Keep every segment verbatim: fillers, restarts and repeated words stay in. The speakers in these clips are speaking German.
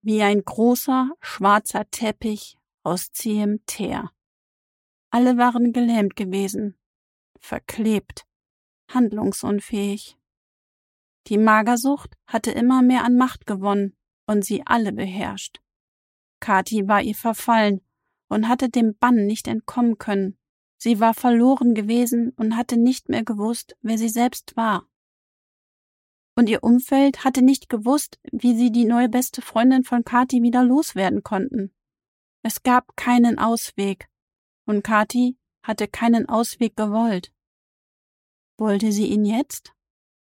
wie ein großer, schwarzer Teppich aus zähem Teer. Alle waren gelähmt gewesen, verklebt, handlungsunfähig. Die Magersucht hatte immer mehr an Macht gewonnen und sie alle beherrscht. Kathi war ihr verfallen und hatte dem Bann nicht entkommen können. Sie war verloren gewesen und hatte nicht mehr gewusst, wer sie selbst war. Und ihr Umfeld hatte nicht gewusst, wie sie die neue beste Freundin von Kathi wieder loswerden konnten. Es gab keinen Ausweg, und Kathi hatte keinen Ausweg gewollt. Wollte sie ihn jetzt?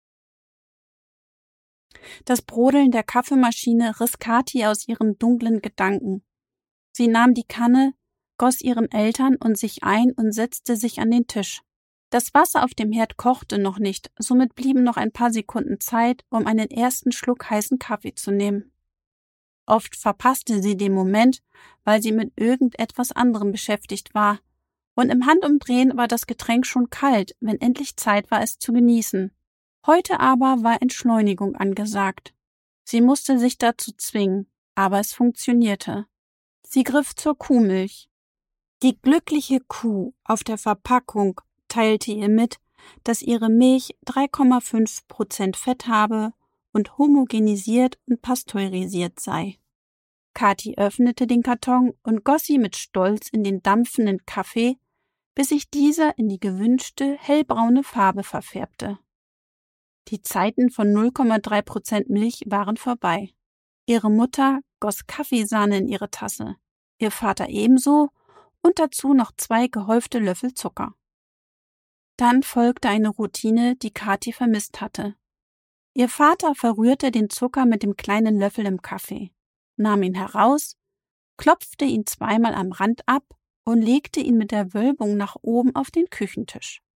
Das Brodeln der Kaffeemaschine riss Kathi aus ihren dunklen Gedanken. Sie nahm die Kanne, goss ihren Eltern und sich ein und setzte sich an den Tisch. Das Wasser auf dem Herd kochte noch nicht, somit blieben noch ein paar Sekunden Zeit, um einen ersten Schluck heißen Kaffee zu nehmen. Oft verpasste sie den Moment, weil sie mit irgendetwas anderem beschäftigt war, und im Handumdrehen war das Getränk schon kalt, wenn endlich Zeit war, es zu genießen. Heute aber war Entschleunigung angesagt. Sie musste sich dazu zwingen, aber es funktionierte. Sie griff zur Kuhmilch. Die glückliche Kuh auf der Verpackung teilte ihr mit, dass ihre Milch drei Komma fünf Prozent Fett habe und homogenisiert und pasteurisiert sei. Kathi öffnete den Karton und goss sie mit Stolz in den dampfenden Kaffee, bis sich dieser in die gewünschte hellbraune Farbe verfärbte. Die Zeiten von null Komma drei Prozent Milch waren vorbei. Ihre Mutter goss Kaffeesahne in ihre Tasse, ihr Vater ebenso und dazu noch zwei gehäufte Löffel Zucker. Dann folgte eine Routine, die Kathi vermisst hatte. Ihr Vater verrührte den Zucker mit dem kleinen Löffel im Kaffee, nahm ihn heraus, klopfte ihn zweimal am Rand ab und legte ihn mit der Wölbung nach oben auf den Küchentisch.